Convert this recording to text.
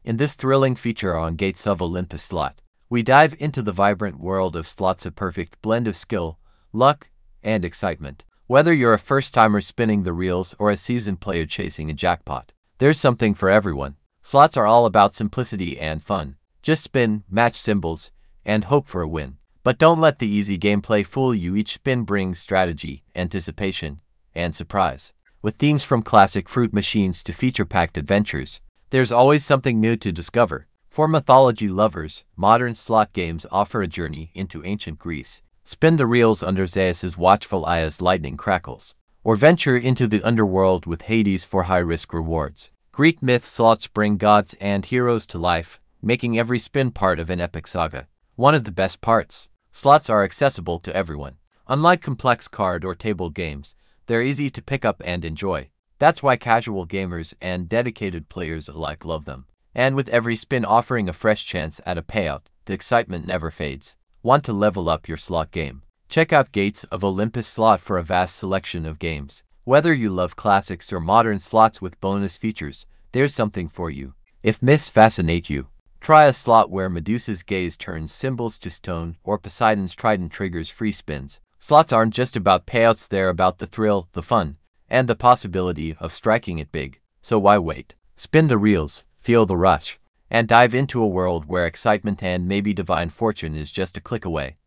In this thrilling feature on Gates of Olympus Slot, we dive into the vibrant world of slots, a perfect blend of skill, luck, and excitement. Whether you're a first-timer spinning the reels or a seasoned player chasing a jackpot, there's something for everyone. Slots are all about simplicity and fun. Just spin, match symbols, and hope for a win. But don't let the easy gameplay fool you. Each spin brings strategy, anticipation, and surprise. With themes from classic fruit machines to feature-packed adventures, there's always something new to discover. For mythology lovers, modern slot games offer a journey into ancient Greece. Spin the reels under Zeus's watchful eye as lightning crackles, or venture into the underworld with Hades for high-risk rewards. Greek myth slots bring gods and heroes to life, making every spin part of an epic saga. One of the best parts, slots are accessible to everyone. Unlike complex card or table games, they're easy to pick up and enjoy. That's why casual gamers and dedicated players alike love them. And with every spin offering a fresh chance at a payout, the excitement never fades. Want to level up your slot game? Check out Gates of Olympus Slot for a vast selection of games. Whether you love classics or modern slots with bonus features, there's something for you. If myths fascinate you, try a slot where Medusa's gaze turns symbols to stone or Poseidon's trident triggers free spins. Slots aren't just about payouts, they're about the thrill, the fun, and the possibility of striking it big. So why wait? Spin the reels, feel the rush, and dive into a world where excitement and maybe divine fortune is just a click away.